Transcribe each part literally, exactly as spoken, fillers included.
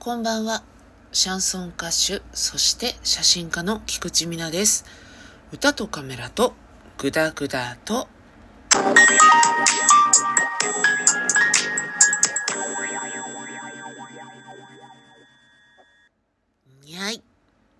こんばんは。シャンソン歌手、そして写真家の菊池美奈です。歌とカメラとグダグダとにゃい。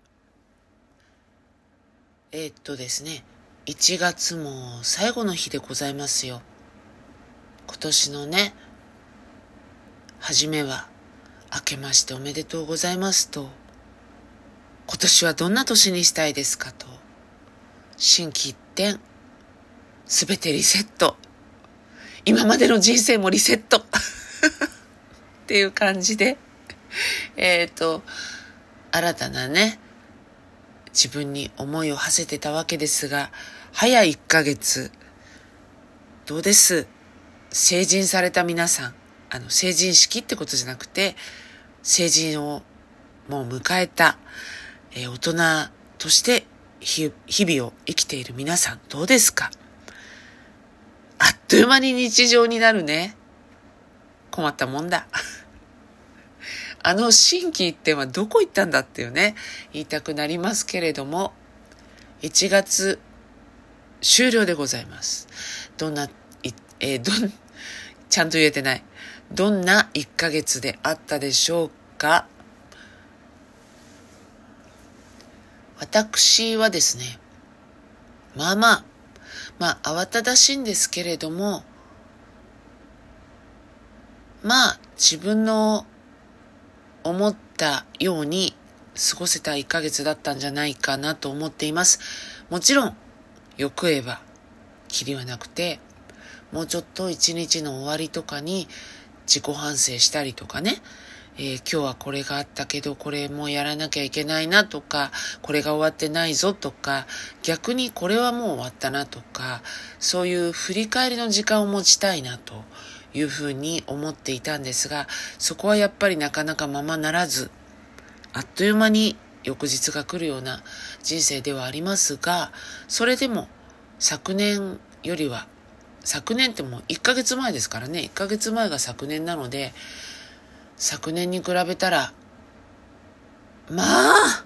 えー、っとですね、いちがつも最後の日でございますよ。今年のね、初めは明けましておめでとうございますと、今年はどんな年にしたいですかと、心機一転、すべてリセット、今までの人生もリセットっていう感じで、えっと、新たなね、自分に思いを馳せてたわけですが、早いいっかげつ、どうです？成人された皆さん、あの、成人式ってことじゃなくて、成人をもう迎えた、えー、大人として日々を生きている皆さん、どうですか？あっという間に日常になるね。困ったもんだ。あの心機一転はどこ行ったんだっていうね、言いたくなりますけれども、いちがつ終了でございます。どんな、えー、どん、ちゃんと言えてない。どんないっかげつであったでしょうか？私はですね、まあまあ、まあ慌ただしいんですけれども、まあ自分の思ったように過ごせたいっかげつだったんじゃないかなと思っています。もちろん、欲言えば、きりはなくて、もうちょっと一日の終わりとかに自己反省したりとかね、えー、今日はこれがあったけどこれもやらなきゃいけないなとか、これが終わってないぞとか、逆にこれはもう終わったなとか、そういう振り返りの時間を持ちたいなというふうに思っていたんですが、そこはやっぱりなかなかままならず、あっという間に翌日が来るような人生ではありますが、それでも昨年よりは、昨年ってもういっかげつまえですからね、いっかげつまえが昨年なので、昨年に比べたら、まあ、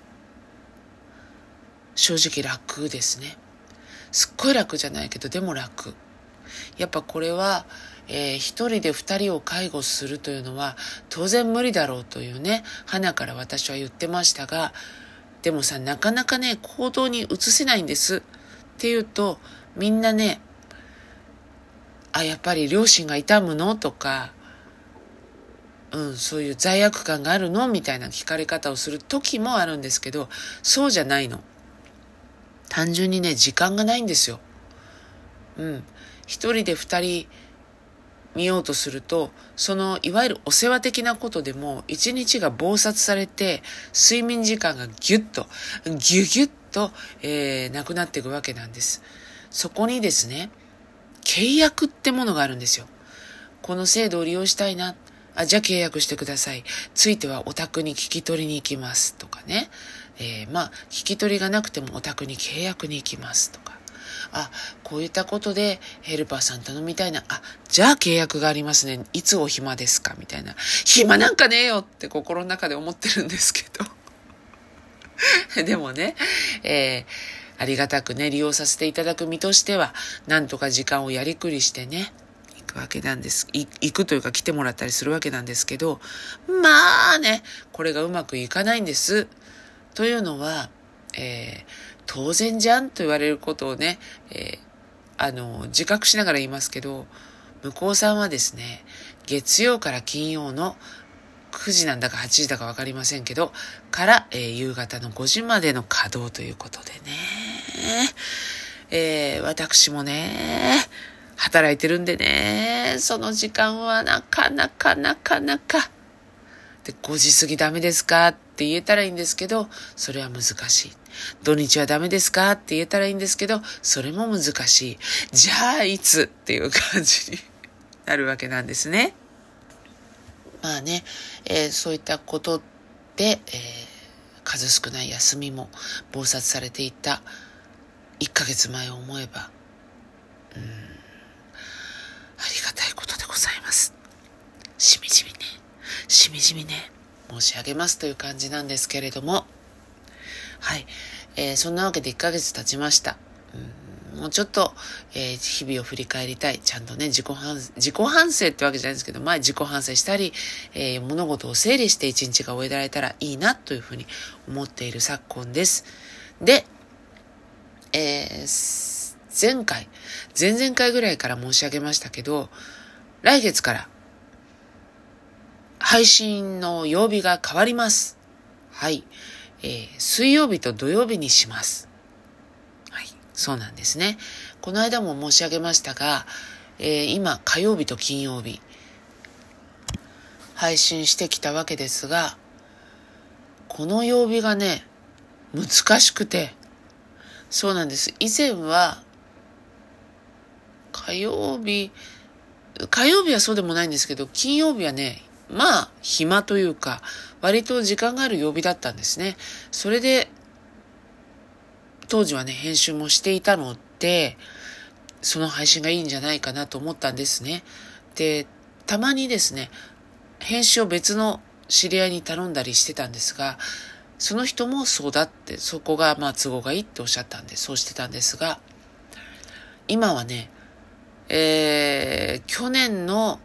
正直楽ですね。すっごい楽じゃないけど、でも楽。やっぱこれは、えー、一人で二人を介護するというのは当然無理だろうというね、花から私は言ってましたが、でもさ、なかなかね、行動に移せないんですっていうと、みんなね、あ、やっぱり両親が痛むのとか、うん、そういう罪悪感があるのみたいな聞かれ方をする時もあるんですけど、そうじゃないの。単純にね、時間がないんですよ。うん。一人で二人見ようとすると、そのいわゆるお世話的なことでも一日が忙殺されて、睡眠時間がギュッとギュギュッと、えー、なくなっていくわけなんです。そこにですね、契約ってものがあるんですよ。この制度を利用したいな、あ、じゃあ契約してください、ついてはお宅に聞き取りに行きますとかね、えー、まあ聞き取りがなくてもお宅に契約に行きますとか、あ、こういったことでヘルパーさん頼みたいな。あ、じゃあ契約がありますね。いつお暇ですかみたいな。暇なんかねえよって心の中で思ってるんですけど。でもね、えー、ありがたくね、利用させていただく身としては、なんとか時間をやりくりしてね、行くわけなんです。い行くというか来てもらったりするわけなんですけど、まあね、これがうまくいかないんです。というのは、えー、当然じゃんと言われることをね、えー、あの、自覚しながら言いますけど、向こうさんはですね、月曜から金曜のくじなんだかはちじだかわかりませんけど、から、えー、夕方のごじまでの稼働ということでね、えー、私もね、働いてるんでね、その時間はなかなかなかなか、で、ごじ過ぎダメですかって言えたらいいんですけど、それは難しい。土日はダメですかって言えたらいいんですけど、それも難しい。じゃあいつっていう感じになるわけなんですね。まあね、えー、そういったことで、えー、数少ない休みも忙殺されていたいっかげつまえを思えば、うーん、ありがたいことでございます。しみじみね。しみじみね。 申し上げますという感じなんですけれども、はい、えー、そんなわけでいっかげつ経ちました。うん、もうちょっと、えー、日々を振り返りたい。ちゃんとね、自己反省、自己反省ってわけじゃないんですけど、前自己反省したり、えー、物事を整理して一日が終えられたらいいなというふうに思っている昨今です。で、えー、前回、前々回ぐらいから申し上げましたけど、来月から配信の曜日が変わります。はい。えー、水曜日と土曜日にします。はい。そうなんですね。この間も申し上げましたが、えー、今、火曜日と金曜日、配信してきたわけですが、この曜日がね、難しくて、そうなんです。以前は、火曜日、火曜日はそうでもないんですけど、金曜日はね、まあ、暇というか、割と時間がある曜日だったんですね。それで、当時はね、編集もしていたので、その配信がいいんじゃないかなと思ったんですね。で、たまにですね、編集を別の知り合いに頼んだりしてたんですが、その人もそうだって、そこがまあ都合がいいっておっしゃったんで、そうしてたんですが、今はね、えー、去年の、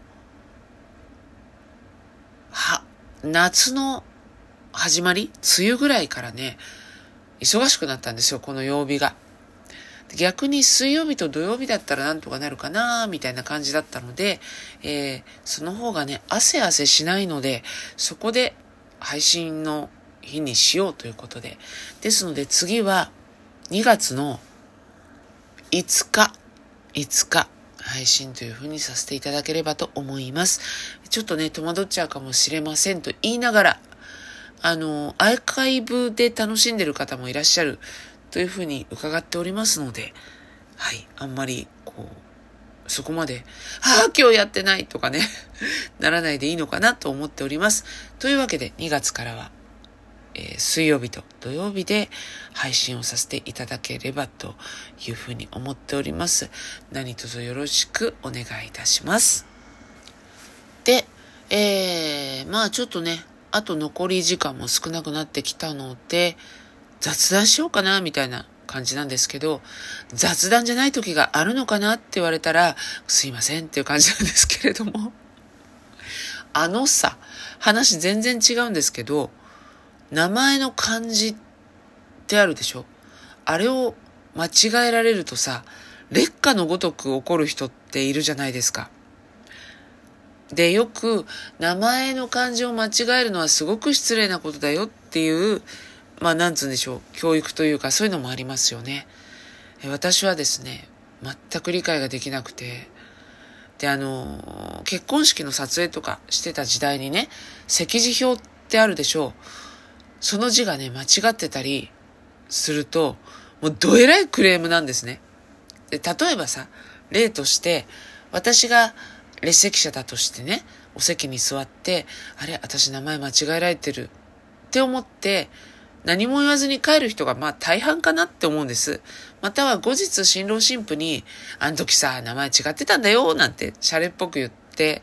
は、夏の始まり、梅雨ぐらいからね、忙しくなったんですよ、この曜日が。逆に水曜日と土曜日だったらなんとかなるかなみたいな感じだったので、えー、その方がね、汗汗しないので、そこで配信の日にしようということで。ですので次はにがつのいつか、いつか配信という風にさせていただければと思います。ちょっとね、戸惑っちゃうかもしれませんと言いながら、あの、アーカイブで楽しんでる方もいらっしゃるというふうに伺っておりますので、はい、あんまり、こう、そこまで、ああ、今日やってないとかね、ならないでいいのかなと思っております。というわけで、にがつからは、えー、水曜日と土曜日で配信をさせていただければというふうに思っております。何卒よろしくお願いいたします。で、えー、まあちょっとね、あと残り時間も少なくなってきたので、雑談しようかな、みたいな感じなんですけど、雑談じゃない時があるのかなって言われたら、すいませんっていう感じなんですけれども。あのさ、話全然違うんですけど、名前の漢字ってあるでしょ？あれを間違えられるとさ、劣化のごとく怒る人っているじゃないですか。で、よく名前の漢字を間違えるのはすごく失礼なことだよっていう、まあなんつうんでしょう、教育というかそういうのもありますよね。私はですね、全く理解ができなくて、で、あの、結婚式の撮影とかしてた時代にね、席次表ってあるでしょう。その字がね、間違ってたりすると、もうどえらいクレームなんですね。で、例えばさ、例として、私が列席者だとしてね、お席に座って、あれ、私名前間違えられてるって思って、何も言わずに帰る人がまあ大半かなって思うんです。または後日新郎新婦に、あの時さ、名前違ってたんだよ、なんてシャレっぽく言って、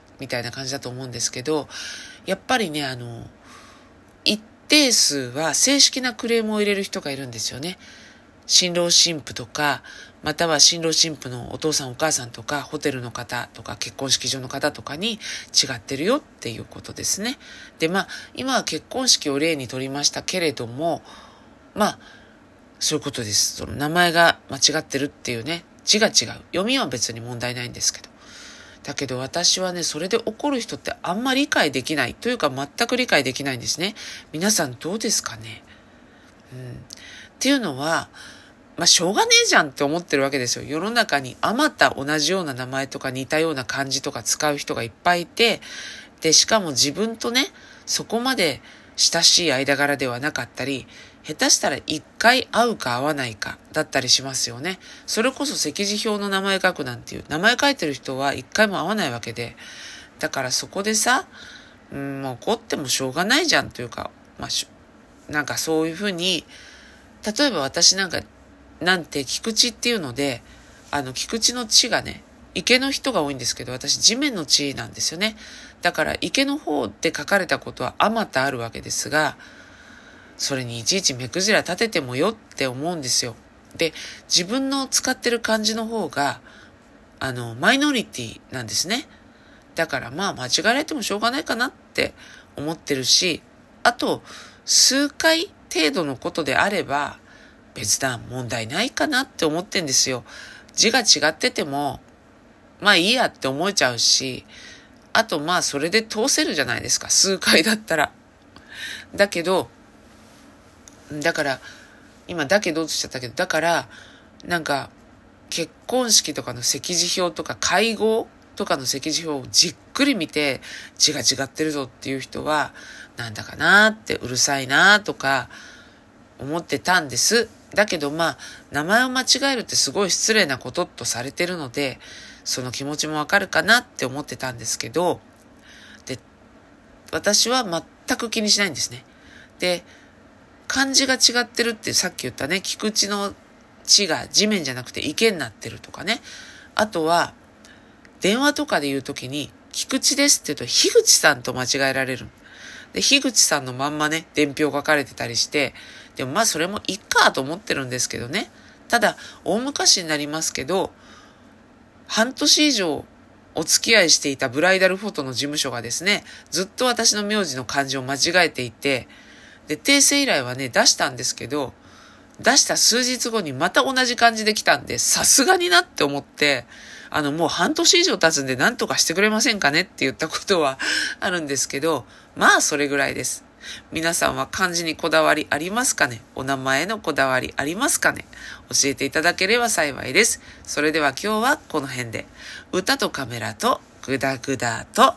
みたいな感じだと思うんですけど、やっぱりね、あの、一定数は正式なクレームを入れる人がいるんですよね。新郎新婦とか、または新郎新婦のお父さんお母さんとか、ホテルの方とか、結婚式場の方とかに違ってるよっていうことですね。で、まあ、今は結婚式を例にとりましたけれども、まあ、そういうことです。その名前が間違ってるっていうね、字が違う。読みは別に問題ないんですけど。だけど私はね、それで怒る人ってあんまり理解できないというか全く理解できないんですね。皆さんどうですかね。うん。っていうのは、まあ、しょうがねえじゃんって思ってるわけですよ。世の中にあまた同じような名前とか似たような漢字とか使う人がいっぱいいて、で、しかも自分とね、そこまで親しい間柄ではなかったり、下手したら一回会うか会わないかだったりしますよね。それこそ席次表の名前書くなんていう、名前書いてる人は一回も会わないわけで、だからそこでさ、うん、もう怒ってもしょうがないじゃんというか、まあ、しなんかそういうふうに、例えば私なんか、なんて菊池っていうので、あの菊池の地がね、 池の人が多いんですけど、私地面の地なんですよね。だから池の方で書かれたことはあまたあるわけですが、それにいちいち目くじら立ててもよって思うんですよ。で、自分の使ってる漢字の方が、あの、マイノリティなんですね。だからまあ間違えられてもしょうがないかなって思ってるし、あと、数回程度のことであれば、別段問題ないかなって思ってんですよ。字が違ってても、まあいいやって思えちゃうし、あとまあそれで通せるじゃないですか。数回だったら。だけど、だから、今だけどってしちゃったけど、だから、なんか、結婚式とかの席次表とか会合とかの席次表をじっくり見て、字が違ってるぞっていう人は、なんだかなーってうるさいなーとか思ってたんです。だけどまあ、名前を間違えるってすごい失礼なこととされてるので、その気持ちもわかるかなって思ってたんですけど、で、私は全く気にしないんですね。で、漢字が違ってるってさっき言ったね、菊池の地が地面じゃなくて池になってるとかね。あとは、電話とかで言うときに、菊池ですって言うと、樋口さんと間違えられる。で、樋口さんのまんまね、伝票書かれてたりして、でもまあそれもいっかと思ってるんですけどね。ただ、大昔になりますけど、半年以上お付き合いしていたブライダルフォトの事務所がですね、ずっと私の名字の漢字を間違えていて、で、訂正依頼はね、出したんですけど、出した数日後にまた同じ漢字で来たんで、さすがになって思って、あの、もう半年以上経つんで何とかしてくれませんかねって言ったことはあるんですけど、まあそれぐらいです。皆さんは漢字にこだわりありますかね？お名前のこだわりありますかね？教えていただければ幸いです。それでは今日はこの辺で、歌とカメラとグダグダと